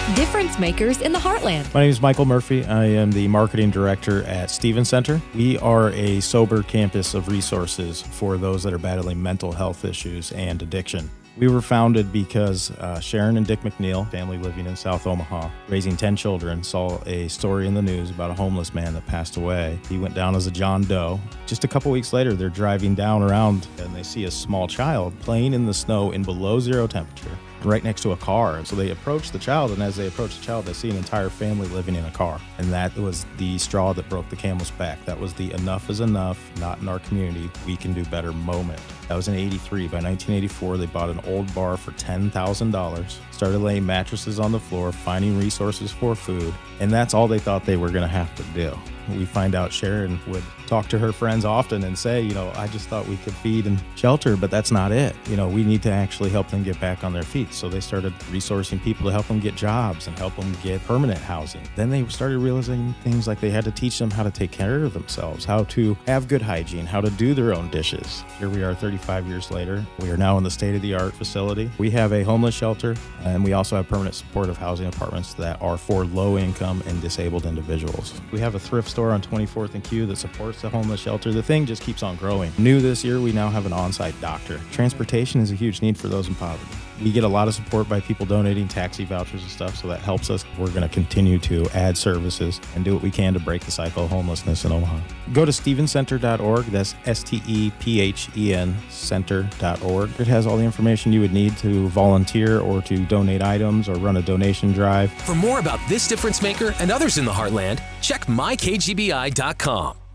Difference makers in the Heartland. My name is Michael Murphy. I am the marketing director at Stevens Center. We are a sober campus of resources for those that are battling mental health issues and addiction. We were founded because Sharon and Dick McNeil, family living in South Omaha, raising 10 children, saw a story in the news about a homeless man that passed away. He went down as a John Doe. Just a couple weeks later, they're driving down around and they see a small child playing in the snow in below zero temperature right next to a car. And so they approach the child, and as they approach the child, they see an entire family living in a car. And that was the straw that broke the camel's back. That was the enough is enough, not in our community, we can do better moment. That was in 83. By 1984, they bought an old bar for $10,000, started laying mattresses on the floor, finding resources for food, and that's all they thought they were going to have to do. We find out Sharon would talk to her friends often and say, I just thought we could feed and shelter, but that's not it. We need to actually help them get back on their feet. So they started resourcing people to help them get jobs and help them get permanent housing. Then they started realizing things like they had to teach them how to take care of themselves, how to have good hygiene, how to do their own dishes. Here we are 35 years later. We are now in the state-of-the-art facility. We have a homeless shelter, and we also have permanent supportive housing apartments that are for low-income and disabled individuals. We have a thrift store on 24th and Q that supports the homeless shelter. The thing just keeps on growing. New this year, we now have an on-site doctor. Transportation is a huge need for those in poverty. We get a lot of support by people donating taxi vouchers and stuff, so that helps us. We're going to continue to add services and do what we can to break the cycle of homelessness in Omaha. Go to stevenscenter.org. That's STEPHEN center.org. It has all the information you would need to volunteer or to donate items or run a donation drive. For more about this difference maker and others in the Heartland, check mykgbi.com.